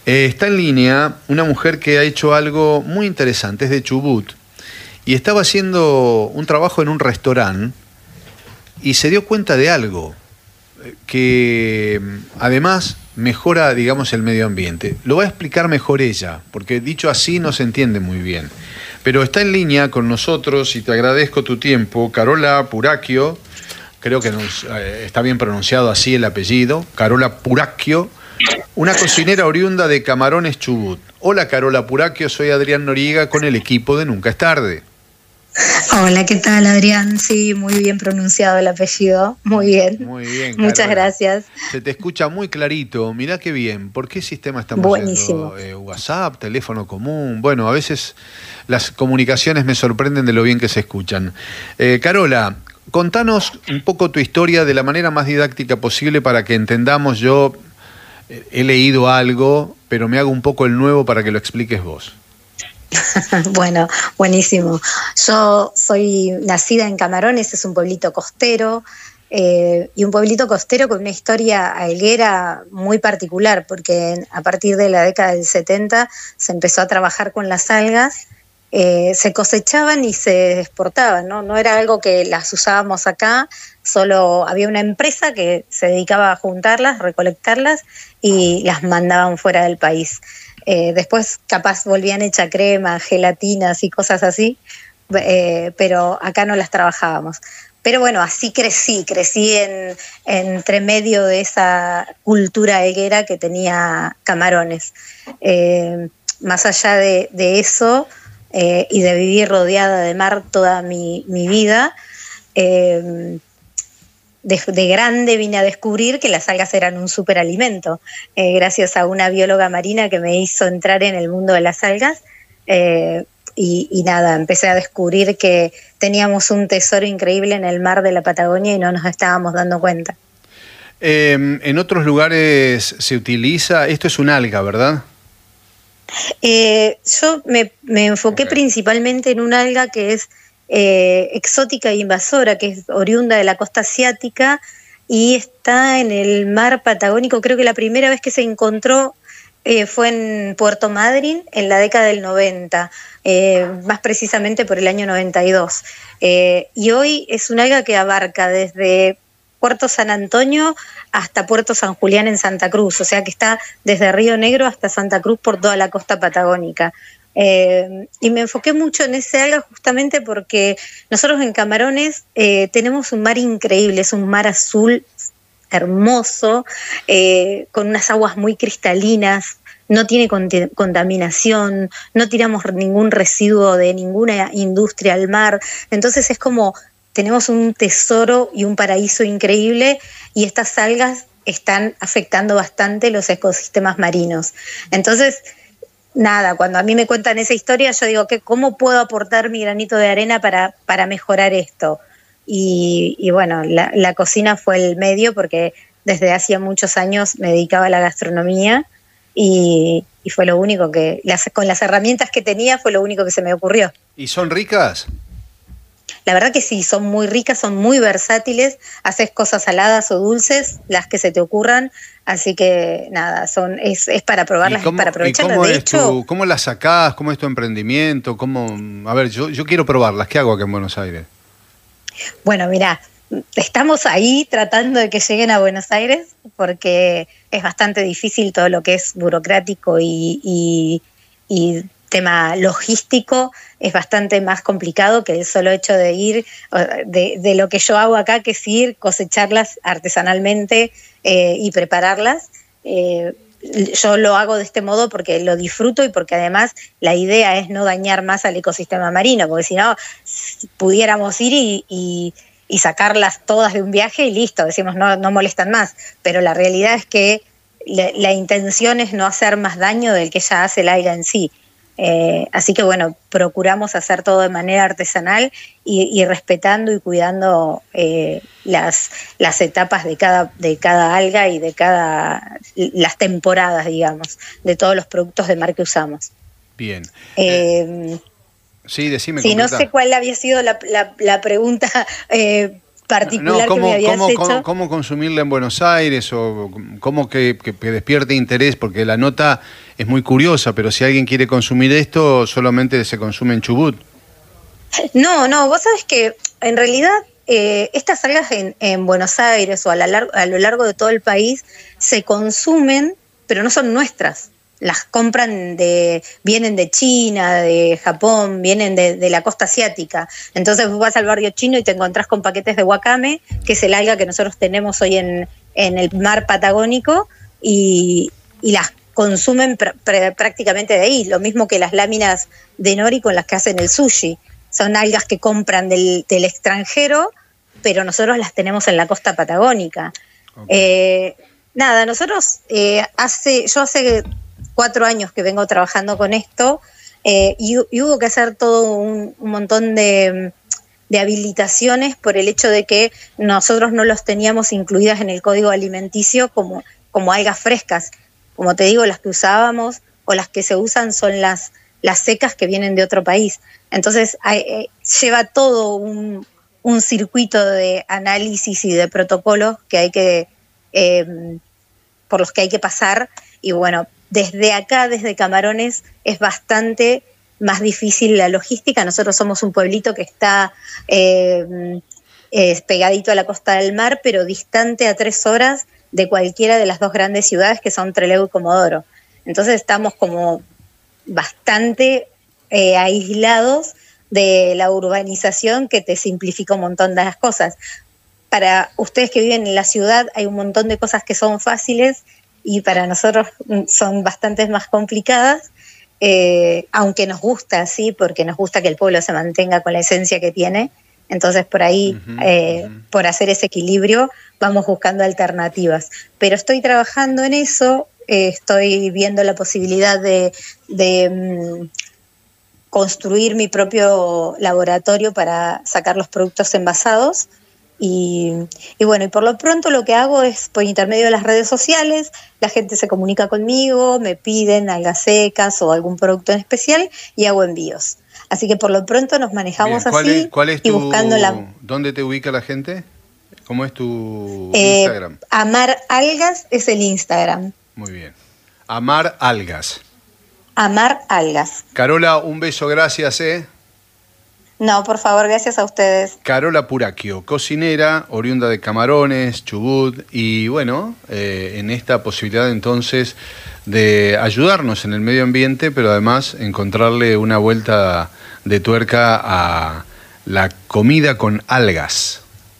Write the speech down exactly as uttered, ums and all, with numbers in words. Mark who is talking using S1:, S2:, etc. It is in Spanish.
S1: Eh, está en línea una mujer que ha hecho algo muy interesante, es de Chubut, y estaba haciendo un trabajo en un restaurante y se dio cuenta de algo que además mejora, digamos, el medio ambiente. Lo va a explicar mejor ella, porque dicho así no se entiende muy bien. Pero está en línea con nosotros, y te agradezco tu tiempo, Carola Puracchio, creo que nos, eh, está bien pronunciado así el apellido, Carola Puracchio, una cocinera oriunda de Camarones, Chubut. Hola Carola Puracchio, soy Adrián Noriega con el equipo de Nunca es Tarde.
S2: Hola, ¿qué tal, Adrián? Sí, muy bien pronunciado el apellido, muy bien.
S1: Muy bien,
S2: Muchas
S1: Carola.
S2: Gracias.
S1: Se te escucha muy clarito, mirá qué bien. ¿Por qué sistema estamos
S2: Buenísimo.
S1: yendo? Eh, ¿WhatsApp, teléfono común? Bueno, a veces las comunicaciones me sorprenden de lo bien que se escuchan. Eh, Carola, contanos un poco tu historia de la manera más didáctica posible para que entendamos. Yo eh, he leído algo, pero me hago un poco el nuevo para que lo expliques vos.
S2: Bueno, buenísimo. Yo soy nacida en Camarones, es un pueblito costero, eh, y un pueblito costero con una historia alguera muy particular, porque a partir de la década del setenta se empezó a trabajar con las algas, eh, se cosechaban y se exportaban, ¿no? No era algo que las usábamos acá, solo había una empresa que se dedicaba a juntarlas, recolectarlas y las mandaban fuera del país. Eh, después capaz volvían hecha crema, gelatinas y cosas así, eh, pero acá no las trabajábamos. Pero bueno, así crecí, crecí en, entre medio de esa cultura alguera que tenía Camarones. Eh, más allá de, de eso eh, y de vivir rodeada de mar toda mi, mi vida, eh, De, de grande vine a descubrir que las algas eran un superalimento, eh, gracias a una bióloga marina que me hizo entrar en el mundo de las algas, eh, y, y nada, empecé a descubrir que teníamos un tesoro increíble en el mar de la Patagonia y no nos estábamos dando cuenta.
S1: Eh, en otros lugares se utiliza, esto es un alga, ¿verdad?
S2: Eh, yo me, me enfoqué
S1: Okay.
S2: principalmente en un alga que es Eh, exótica e invasora, que es oriunda de la costa asiática y está en el mar Patagónico. Creo que la primera vez que se encontró eh, fue en Puerto Madryn en la década del noventa, eh, más precisamente por el año noventa y dos. Eh, y hoy es un alga que abarca desde Puerto San Antonio hasta Puerto San Julián en Santa Cruz, o sea que está desde Río Negro hasta Santa Cruz por toda la costa patagónica. Eh, y me enfoqué mucho en ese alga justamente porque nosotros en Camarones eh, tenemos un mar increíble, es un mar azul hermoso, eh, con unas aguas muy cristalinas, no tiene cont- contaminación, no tiramos ningún residuo de ninguna industria al mar, entonces es como tenemos un tesoro y un paraíso increíble y estas algas están afectando bastante los ecosistemas marinos. Entonces, nada, cuando a mí me cuentan esa historia, yo digo, que ¿cómo puedo aportar mi granito de arena para, para mejorar esto? Y, y bueno, la, la cocina fue el medio porque desde hacía muchos años me dedicaba a la gastronomía y, y fue lo único que, las, con las herramientas que tenía, fue lo único que se me ocurrió.
S1: ¿Y son ricas?
S2: La verdad que sí, son muy ricas, son muy versátiles, haces cosas saladas o dulces, las que se te ocurran, así que nada, son es, es para probarlas, es para aprovecharlas.
S1: ¿Y cómo,
S2: de
S1: es
S2: hecho,
S1: tu, cómo las sacás? ¿Cómo es tu emprendimiento? ¿Cómo? A ver, yo, yo quiero probarlas, ¿qué hago acá en Buenos Aires?
S2: Bueno, mirá, estamos ahí tratando de que lleguen a Buenos Aires porque es bastante difícil todo lo que es burocrático y, y, y tema logístico, es bastante más complicado que el solo hecho de ir, de, de lo que yo hago acá, que es ir, cosecharlas artesanalmente eh, y prepararlas. Eh, yo lo hago de este modo porque lo disfruto y porque además la idea es no dañar más al ecosistema marino, porque si no, pudiéramos ir y, y, y sacarlas todas de un viaje y listo, decimos no, no molestan más, pero la realidad es que la, la intención es no hacer más daño del que ya hace el alga en sí. Eh, así que bueno, procuramos hacer todo de manera artesanal y, y respetando y cuidando eh, las, las etapas de cada, de cada alga y de cada las temporadas, digamos, de todos los productos de mar que usamos.
S1: Bien.
S2: Eh,
S1: eh, sí, decime.
S2: Sí, no sé cuál había sido la, la, la pregunta. Eh, particular
S1: no, ¿cómo,
S2: que me habías
S1: cómo,
S2: hecho.
S1: Cómo, ¿Cómo consumirla en Buenos Aires? ¿O cómo que, que, que despierte interés? Porque la nota es muy curiosa, pero si alguien quiere consumir esto, solamente se consume en Chubut.
S2: No, no, vos sabés que en realidad eh, estas algas en, en Buenos Aires o a, la lar- a lo largo de todo el país se consumen, pero no son nuestras. Las compran de, vienen de China, de Japón, vienen de, de la costa asiática. Entonces vos vas al barrio chino y te encontrás con paquetes de wakame, que es el alga que nosotros tenemos hoy en, en el mar Patagónico, y, y las consumen pr- pr- prácticamente de ahí. Lo mismo que las láminas de nori con las que hacen el sushi. Son algas que compran del, del extranjero, pero nosotros las tenemos en la costa patagónica. Okay. Eh, nada, nosotros eh, hace, yo hace cuatro años que vengo trabajando con esto eh, y, y hubo que hacer todo un, un montón de, de habilitaciones por el hecho de que nosotros no los teníamos incluidas en el código alimenticio como, como algas frescas. Como te digo, las que usábamos o las que se usan son las, las secas que vienen de otro país. Entonces hay, eh, lleva todo un, un circuito de análisis y de protocolos que hay que eh, por los que hay que pasar, y bueno, desde acá, desde Camarones, es bastante más difícil la logística. Nosotros somos un pueblito que está eh, eh, pegadito a la costa del mar, pero distante a tres horas de cualquiera de las dos grandes ciudades que son Trelew y Comodoro. Entonces estamos como bastante eh, aislados de la urbanización que te simplifica un montón de las cosas. Para ustedes que viven en la ciudad hay un montón de cosas que son fáciles y para nosotros son bastante más complicadas, eh, aunque nos gusta, sí, porque nos gusta que el pueblo se mantenga con la esencia que tiene. Entonces por ahí, uh-huh, eh, uh-huh. por hacer ese equilibrio, vamos buscando alternativas. Pero estoy trabajando en eso, eh, estoy viendo la posibilidad de, de um, construir mi propio laboratorio para sacar los productos envasados. Y, y bueno, y por lo pronto lo que hago es, por intermedio de las redes sociales, la gente se comunica conmigo, me piden algas secas o algún producto en especial y hago envíos. Así que por lo pronto nos manejamos
S1: Bien, ¿cuál
S2: así.
S1: Es, ¿Cuál es
S2: y
S1: tu,
S2: buscando la...
S1: ¿Dónde te ubica la gente? ¿Cómo es tu
S2: eh,
S1: Instagram?
S2: Amar Algas es el Instagram.
S1: Muy bien. Amar Algas.
S2: Amar Algas.
S1: Carola, un beso, gracias, ¿eh?
S2: No, por favor, gracias a ustedes.
S1: Carola Puracchio, cocinera, oriunda de Camarones, Chubut, y bueno, eh, en esta posibilidad entonces de ayudarnos en el medio ambiente, pero además encontrarle una vuelta de tuerca a la comida con algas.